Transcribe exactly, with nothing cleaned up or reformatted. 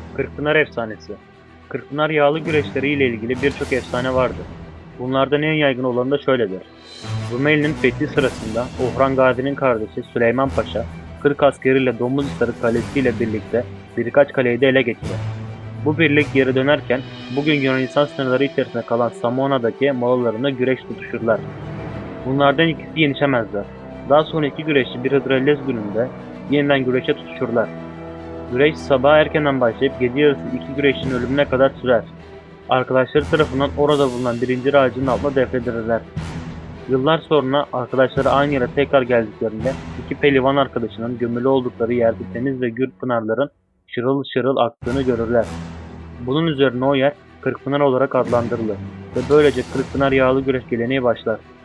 Kırkpınar Efsanesi. Kırkpınar yağlı güreşleri ile ilgili birçok efsane vardır. Bunlardan en yaygın olanı da şöyledir. Rumeli'nin fethi sırasında Orhan Gazi'nin kardeşi Süleyman Paşa, kırk askeriyle Domuzhisarı Kalesi ile birlikte birkaç kaleyi de ele geçirir. Bu birlik geri dönerken bugün Yunanistan sınırları içerisinde kalan Samona'daki molalarında güreş tutuşurlar. Bunlardan ikisi yenişemezler. Daha sonra iki güreşçi bir Hıdrellez gününde yeniden güreşe tutuşurlar. Güreş sabah erkenden başlayıp gece yarısı iki güreşçinin ölümüne kadar sürer. Arkadaşları tarafından orada bulunan bir incir ağacının altına defnedilirler. Yıllar sonra arkadaşları aynı yere tekrar geldiklerinde iki pehlivan arkadaşının gömülü oldukları yerde temiz ve gür pınarların şırıl şırıl aktığını görürler. Bunun üzerine o yer Kırkpınar olarak adlandırılır ve böylece Kırkpınar yağlı güreş geleneği başlar.